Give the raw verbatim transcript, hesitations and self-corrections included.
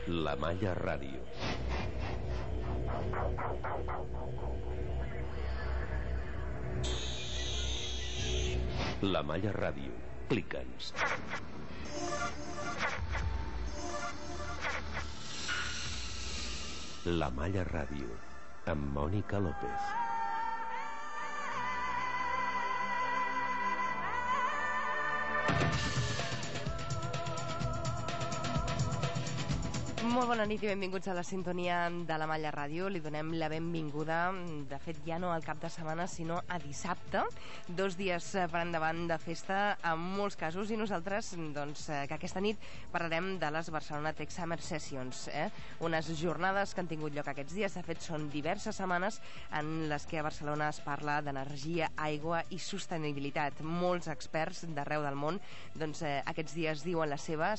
La Malla Ràdio. La Malla Ràdio. Clica'ns. La Malla Ràdio, amb Mònica López. Molt bona nit i benvinguts a la sintonia de la Malla Ràdio. Li donem la benvinguda, de fet ja no al cap de setmana, sinó a dissabte, dos dies per endavant de festa en molts casos, i nosaltres doncs, que aquesta nit parlarem de les Barcelona Tech Summer Sessions, eh? unes jornades que han tingut lloc aquests dies. De fet són diverses setmanes en les que a Barcelona es parla d'energia, aigua i sostenibilitat. Molts experts d'arreu del món doncs, eh, aquests dies diuen la seva,